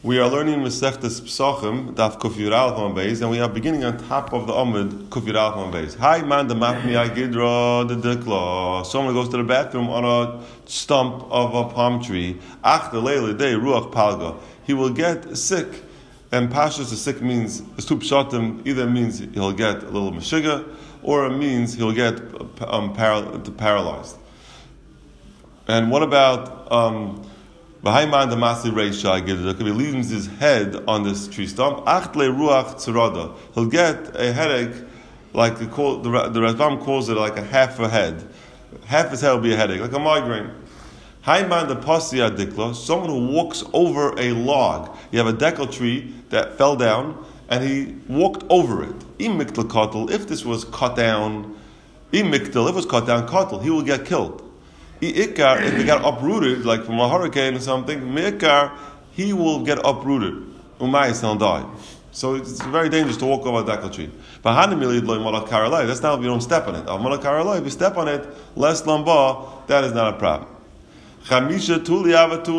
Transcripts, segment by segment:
We are learning Masechtas Pesachim, Daf Kuf Yud Aleph Amud Beis, and we are beginning on top of the Amud Kuf Yud Aleph Amud Beis. Hi man, the mafmi gidra the dikla. Someone goes to the bathroom on a stump of a palm tree. Ach the leila day ruach palga. He will get sick, and pashas the sick means stup shatim. Either means he'll get a little meshiga, or it means he'll get paralyzed. And what about V'hayman the masi reisha gidra? He leans his head on this tree stump. Achle ruach tzarada. He'll get a headache, like the Rambam calls it, like a half a head. Half his head will be a headache, like a migraine. Hayman the pasya dikla. Someone who walks over a log. You have a decal tree that fell down, and he walked over it. Imiktal katel. If this was cut down, imiktal. If it was cut down, katel. He will get killed. If it got uprooted, like from a hurricane or something, he will get uprooted. Umayis, he'll die. So it's very dangerous to walk over a decal tree. That's not if you don't step on it. If you step on it, less lamba, that is not a problem. Chamisha tuli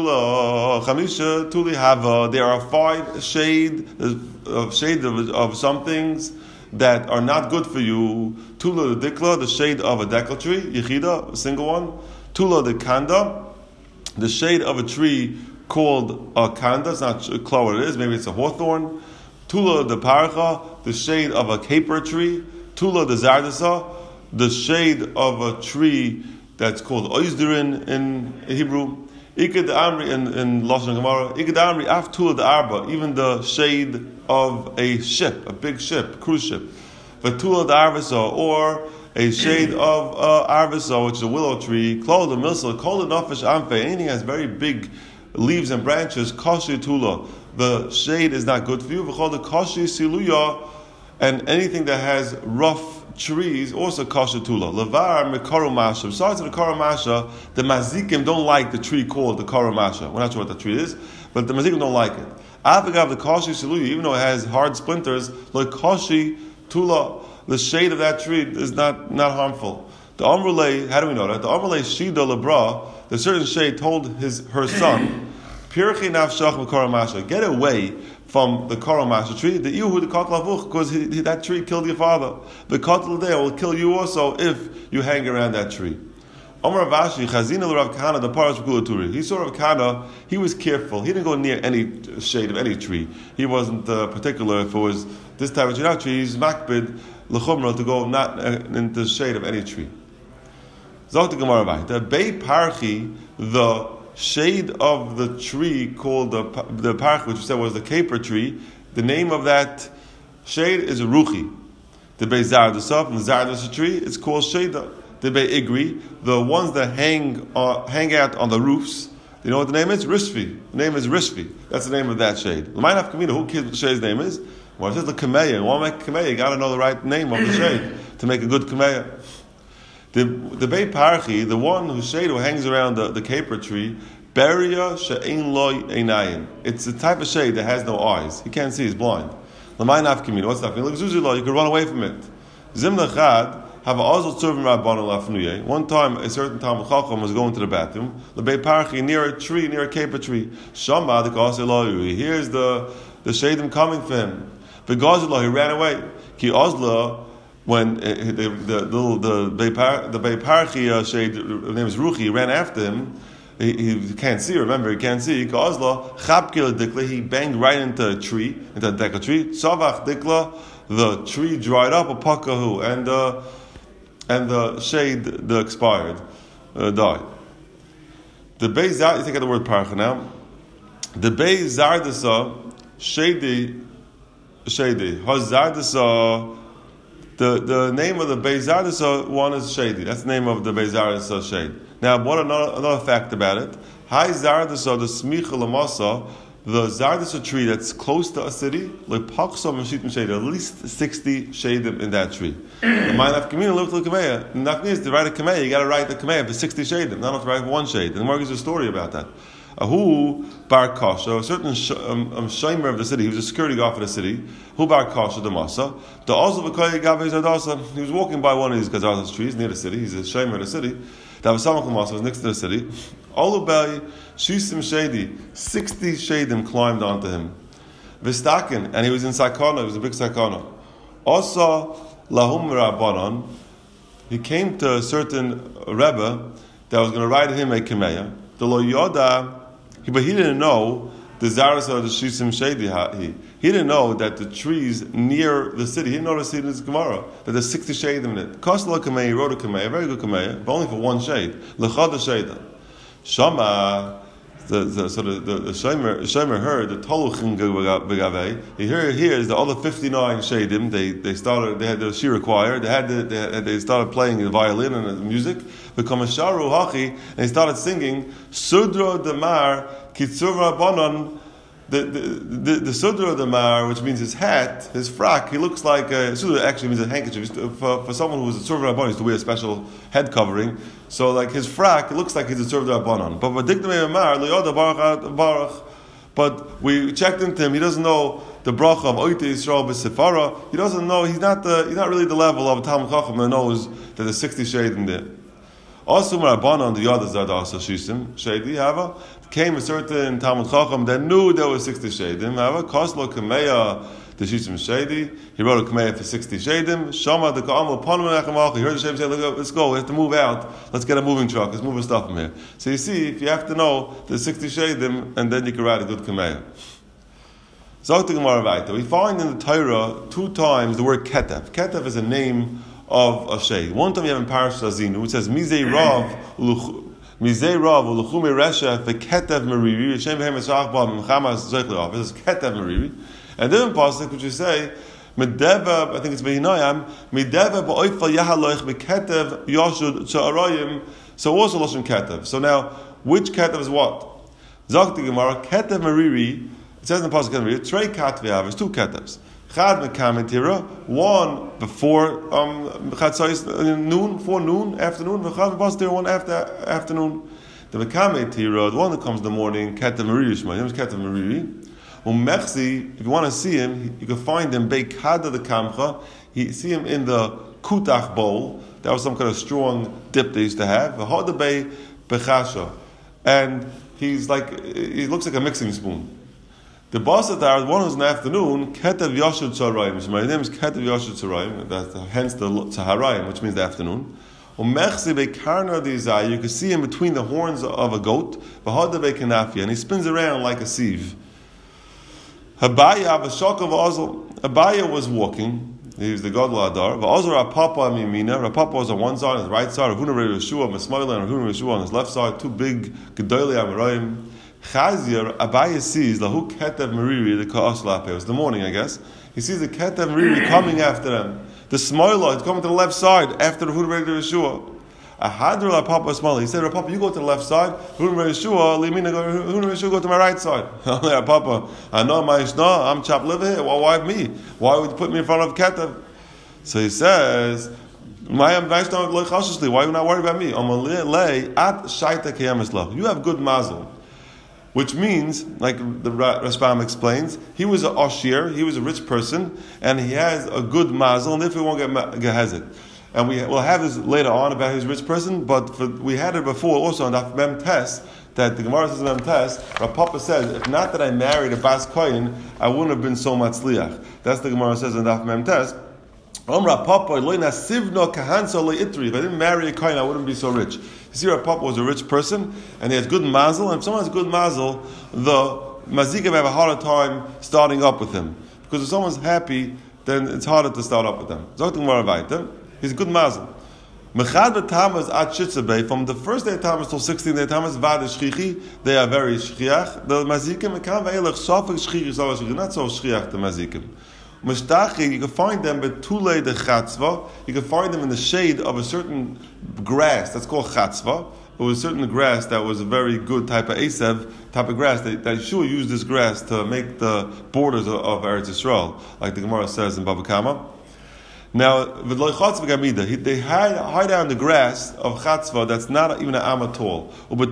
hava. There are 5 shade of some things that are not good for you. Tula the dikla, the shade of a decal tree, yichida, a single one. Tula the kanda, the shade of a tree called a kanda. It's not clear what it is. Maybe it's a hawthorn. Tula the parcha, the shade of a caper tree. Tula the zardasa, the shade of a tree that's called oizdurin in Hebrew. Iked amri in Lashon Gemara. Iked amri af tula the arba, even the shade of a ship, a big ship, cruise ship. Vatula the arvasa, or a shade of arvasa, which is a willow tree. Klol the milsa, kol the nafesh amfe. Anything that has very big leaves and branches, kashi tula. The shade is not good for you. V'chol the kashi siluya, and anything that has rough trees, also kasha tula. Levar mekaru masha. Besides the karu masha, the mazikim don't like the tree called the karu masha. We're not sure what the tree is, but the mazikim don't like it. Avagav the kashi siluya, even though it has hard splinters, like kashi tula, the shade of that tree is not harmful. The Amrulay, how do we know that? The Amrulay Shida Lebra, the certain shade told her son, Pirchi nafshach v'kara masha, get away from the kara masha tree. The ihu the katlavuch, because that tree killed your father. The katl there will kill you also if you hang around that tree. Omar Vashi Chazina Rav Kahana the Parash Kulaturi. He saw Rav Kahana. He was careful. He didn't go near any shade of any tree. He wasn't particular if it was this type of tree. He's makbid lechumra to go not in the shade of any tree. Zot the Gemara Vai. The Bei Parchi, the shade of the tree called the parchi, which we said was the caper tree. The name of that shade is ruchi. The Bei Zardasa, from the Zardasa tree, it's called sheda. The Bei Igri, the ones that hang out on the roofs. You know what the name is? Rishvi. The name is Rishvi. That's the name of that shade. L'maynav Kamina, who cares what the shade's name is? Well, it says the Kameya. You want to make a Kameya, you got to know the right name of the shade to make a good Kameya. The Bei Parchi, the one whose shade who hangs around the caper tree, Beria she'ein lo einayim. It's the type of shade that has no eyes. He can't see, he's blind. L'maynav Kamina, what's that? You could run away from it. Zimna Chad, have a azal serving Rabbanu lafnuye. One time, a certain Talmid Chacham was going to the bathroom. The Bei Parchi, near a tree, near a caper tree. Shama the Gaselahu. He hears the shadim coming for him. The Gazelah, he ran away. Ki Ozla, when the Bei Parchi shade, his name is Ruchi, he ran after him. He can't see. Remember, he can't see. Ki Ozla Chabkil Dikla. He banged right into a tree, into a decal tree. Savach Dikla. The tree dried up. A pakahu and the shade, expired, died. The Bei Zard, you think of the word parcha now. The Bei Zardasa, shady, Hazardasa, the name of the Bei Zardasa one is shady. That's the name of the Bei Zardasa shade. Now, what another fact about it? Hai Zardasa, the Smicha Lamasa, the Zardasa tree that's close to a city, at least 60 shadim in that tree. The Ma'anav Kamina lived to the Kameya. The Nafni is to write a Kameya, you got to write the Kameya for 60 shadim, not to write one shade. And the Gemara gives a story about that. Who Bar Kasha, a certain Shomer of the city, he was a security guard for the city. Who Bar Kasha the Masa, the Ozal V'Koye Gavei Zardasa. He was walking by one of these Gazardas trees near the city. He's a Shomer of the city. That was Samach Masa, was next to the city. Olubay Shisim Shady, 60 Shadim climbed onto him. Vistakin, and he was in Sakana, he was a big Sakana. Also, Lahum Rabbanon, he came to a certain Rebbe that was going to ride him a Kameya. The Lo Yoda, but he didn't know the Zaras of the Shisim Shady. He didn't know that the trees near the city, he didn't notice in his Gemara that there's 60 Shadim in it. Kosla Kameya, he wrote a Kameya, a very good Kameya, but only for one shade. Lechada Shada. Shama, the Shomer heard the Toluchin Begave. He hears the other 59 Shadim. They had the Shira choir. They started playing the violin and the music. Become a Sharu Hachi, and he started singing Sudra Damar Kitzur Rabbanon. The Sudra Damar, which means his hat, his frock, he looks like Sudra actually means a handkerchief. For someone who was a Sudra Rabbanon, he used to wear a special head covering. So like his frock, it looks like he's a Sudra Rabbanon. But we checked into him. He doesn't know the bracha of Oite Yisrael b'Sefara. He doesn't know. He's not really the level of a Talmud Chacham that knows that there's 60 Shadim there. Also, Rabbanon, the other Zadasa Shisim Shady, however, came a certain Talmud Chacham that knew there was 60 Shadim. However, Koslo Kameya the Shisim Shady, he wrote a Kameya for 60 Shadim. Shama the Ka'amal Panam He heard the Shadim say, let's go, we have to move out. Let's get a moving truck. Let's move our stuff from here. So you see, if you have to know the 60 Shadim, and then you can write a good Kameya. Zok the Gemara Vaita. We find in the Torah 2 times the word Ketev. Ketev is a name of a shade. One time you have in Parash Azinu, it says Mizei Rav Uluchume Resha Ketev Meriri Shem Vehem Esach Ba Mchamas Zoich This is Ketev Meriri. And then in Pasuk, which you say Medeva, I think it's Behinayam Medeva Ba'oifal Yahaloich Beketev Yoshud Tzarayim. So also Lashon Ketev. So now, which Ketev is what? Zok the Gemara Ketev Meriri. It says in the Pasuk Meriri Trei Katvi There's 2 Ketevs. Chad Mekamitira, one before Chatzais noon, before noon, afternoon. Chad Mekamitira, one after afternoon. The Mekamitira, the one that comes in the morning, Ketev Meriri. His name is Ketev Meriri. Umechsi, if you want to see him, you can find him Beikada the Kamcha. You see him in the Kutach bowl. That was some kind of strong dip they used to have. V'hodabei Bechasha, and he looks like a mixing spoon. The Basatar, one who's in the afternoon, Ketev Yashud Tzarayim. My name is Ketev Yashud Tzarayim, hence the Tzaharayim, which means the afternoon. Umechsi bekarna dizai, you can see him between the horns of a goat, v'hada bekanafia, and he spins around like a sieve. Habaya v'shakav Ozel, Habaya was walking, he was the Gadol Adar, v'Ozel Rapapa Mimina, Rapapa was on one side, on his right side, Ravuna Yeshua, Mesmaila, and Ravuna Yeshua on his left side, 2 big Gedolei Amarayim. Chazir, Abaya sees Lahu Ketev Meriri, the Ka'as Lape. It was the morning, I guess. He sees the Ketev Meriri coming after them. The Smoila is coming to the left side after the Hudra Yeshua. Ahadr La Papa Smoila. He said, Papa, you go to the left side. Hudra Yeshua, Limina, Hudra Yeshua, go to my right side. Papa, I know my Ishna, I'm chopped liver here. Well, why me? Why would you put me in front of Ketev? So he says, why are you not worried about me? You have good mazel. Which means, like the Rashbam explains, he was an Oshir, he was a rich person, and he has a good mazel, and therefore he won't get gehezek. And we'll have this later on about his rich person, but we had it before also on Daf Mem Tes, that the Gemara says in Mem Tes, Rav Papa says, if not that I married a Bas Koyin, I wouldn't have been so matzliach. That's the Gemara says in Daf Mem Tes. If I didn't marry a Kohen, I wouldn't be so rich. You see, Rav Papa was a rich person, and he has good mazel, and if someone has good mazel, the mazikim have a harder time starting up with him. Because if someone's happy, then it's harder to start up with them. He's a good mazel. From the first day of Tammuz till 16th day of Tammuz, they are very shchiach. The mazikim, not so shchiach, the mazikim. You can find them betulei the chatzva. You can find them in the shade of a certain grass that's called chatzva. It was a certain grass that was a very good type of asev, type of grass that Yeshua used this grass to make the borders of Eretz Yisrael, like the Gemara says in Bava Kama. Now, they hide down the grass of chatzva that's not even an amma tall.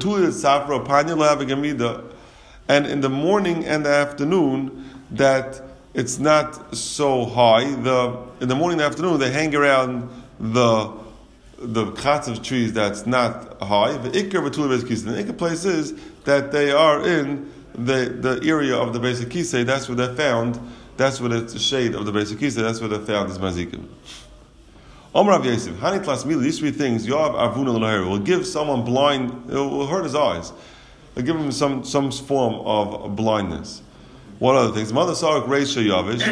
And in the morning and the afternoon, that it's not so high. In the morning and afternoon, they hang around the the chats of trees that's not high. The ikar v'tula beis kisei. The ikar place is that they are in the area of the beis kisei. That's where they're found. That's where the shade of the beis kisei. That's where they're found. Is mazikim. Omar Rav Yosef, Hani Tlas Mila. These three things, Yoav Avuna L'Nahir, will give someone blind. It will hurt his eyes. It'll give him some form of blindness. What other things? Mother Sarek Reisha Yavish,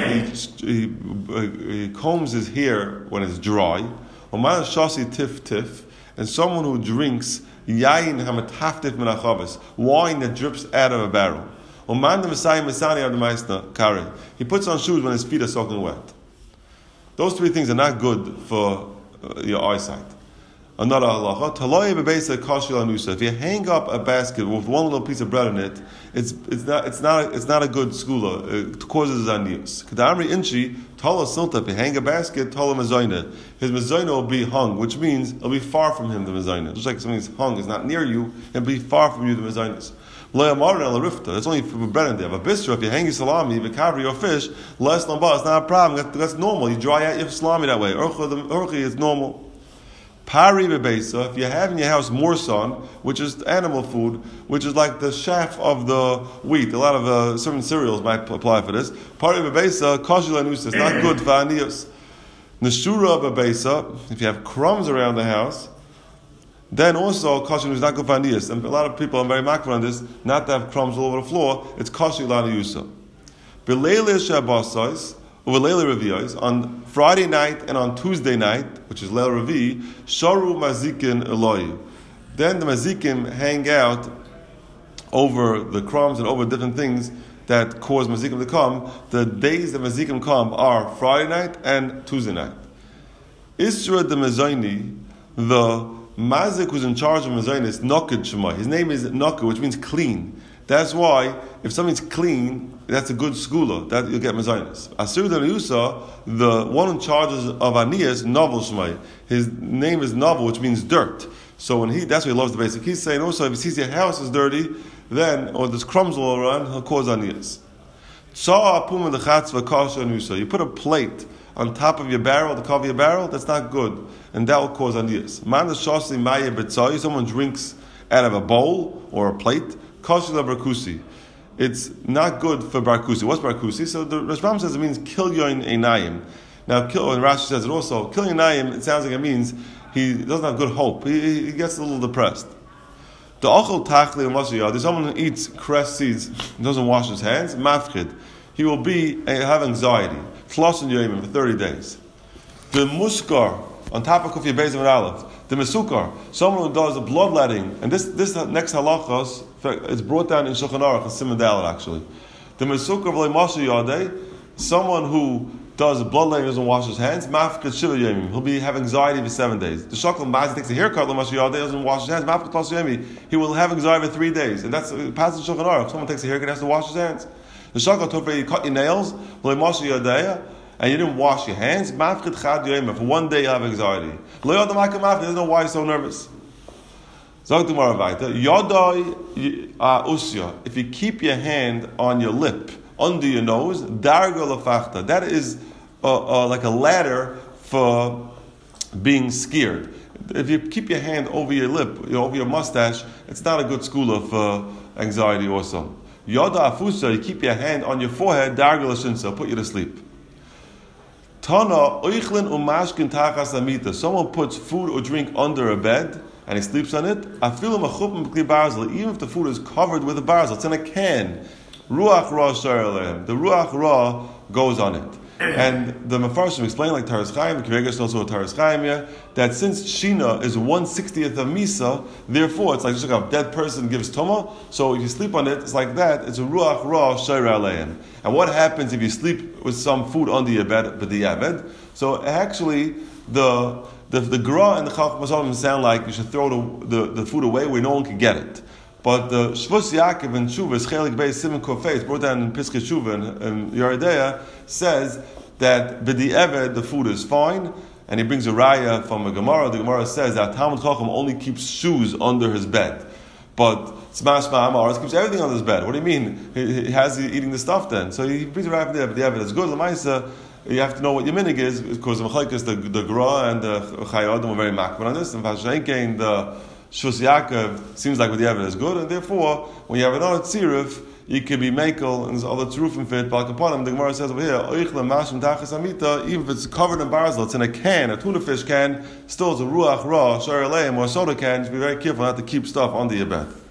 he combs his hair when it's dry. Oman Shasi Tif, and someone who drinks Yain Hamataftif Menachavis, wine that drips out of a barrel. Oman the Messiah Messani of the Maisna Kari. He puts on shoes when his feet are soaking wet. Those three things are not good for your eyesight. Another halacha, Taloy bebeisa kashil anusa. If you hang up a basket with one little piece of bread in it, it's not a good skula. It causes anius. Kadamri inchi tala silta. If you hang a basket, tala mezayna. His mezayna will be hung, which means it'll be far from him. The mezayna, just like something's hung, is not near you, it'll be far from you. The mezaynas. That's only for bread in there. But bistra, if you hang your salami, v'kavri or fish, less lamba, it's not a problem. That's normal. You dry out your salami that way. Urchi is normal. Pari bebeisa, if you have in your house morsan, which is animal food, which is like the chaff of the wheat. A lot of certain cereals might apply for this. Pari bebeisa, kashil anusa, it's not good for anius. Neshura bebeisa, if you have crumbs around the house, then also kashil is not good for anius. And a lot of people are very makbar on this, not to have crumbs all over the floor. It's kashil aniusa. Beleile shabbasais. On Friday night and on Tuesday night, which is Leil Revi, Sharu Mazikin Eloi. Then the Mazikim hang out over the crumbs and over different things that cause Mazikim to come. The days that Mazikim come are Friday night and Tuesday night. Isra de Mazaini, the Mazik who's in charge of Mazaini is Nokid Shemai. His name is Nokid, which means clean. That's why, if something's clean, that's a good skula. That you'll get mezainis. Asur Yusa, the one in charge of Anias, Novel Shmai. His name is Novel, which means dirt. So that's why he loves the basic. He's saying also, if he sees your house is dirty, then, or there's crumbs all around, he'll cause Anias. You put a plate on top of your barrel, to cover your barrel, that's not good. And that will cause Anias. Someone drinks out of a bowl or a plate. Kashila barkusi. It's not good for barkusi. What's barkusi? So the Rashbam says it means kill yoin einayim. Now, and Rashi says it also. Kill einayim, it sounds like it means he doesn't have good hope. He gets a little depressed. The ochel tachli u'masiyah. There's someone who eats cress seeds and doesn't wash his hands. Mafchid. He will have anxiety. Floss in yoyim for 30 days. The muskar on top of kufya beis and aleph. The mesukar, someone who does the bloodletting, and this next halachos, it's brought down in Shulchan Aruch and Siman Daled actually. The mesukar v'lei mashu yadei, someone who does bloodletting doesn't wash his hands, mafkat shiva yemim, he'll have anxiety for 7 days. The shakal mazi takes a haircut l'mashu yadei, doesn't wash his hands, mafkat pasu yemim, he will have anxiety for 3 days, and that's passage Shulchan Aruch. Someone takes a haircut, has to wash his hands. The shakal tofei, you cut your nails, v'lei mashu yadei, and you didn't wash your hands, mafkat chad yoyim, for 1 day you have anxiety. He doesn't know why he's so nervous. If you keep your hand on your lip, under your nose, that is like a ladder for being scared. If you keep your hand over your lip, over your mustache, it's not a good skula for anxiety also. You keep your hand on your forehead, put you to sleep. Someone puts food or drink under a bed and he sleeps on it. Even if the food is covered with a barzel, it's in a can. The ruach ra goes on it. And the Mefarshim explain, like Taras Chaim, Kivegas also Taras Chaim, that since Shina is 1/60th of Misa, therefore it's like just like a dead person gives Toma, so if you sleep on it, it's like that, it's a Ruach Ra Shayra Aleim. And what happens if you sleep with some food under your bed, b'diavad? So actually, the Gra and the Chacham Masalim sound like you should throw the food away where no one can get it. But the Shvus Yaakov and Shuvah, Chelik Beis Simon Kofei, brought down in Piskei Shuvah and Yeridea, says that b'di'eved the food is fine, and he brings a raya from a Gemara. The Gemara says that Talmud Chacham only keeps shoes under his bed, but Smash Ma'amar keeps everything under his bed. What do you mean? He has eating the stuff then? So he brings a raya from there. B'di'eved is good. L'maisa, you have to know what your minig is, because the Gra and the Chayyadim were very makbid on this, and Vashenkein, the Shus Yaakov, seems like what the evidence is good, and therefore, when you have another tziruf, you can be makel, and there's other tzirufim fit, but upon him, the Gemara says over here, even if it's covered in barzel, it's in a can, a tuna fish can, still it's a ruach ra, shar aleim, or a soda can, just be very careful not to keep stuff under your bed.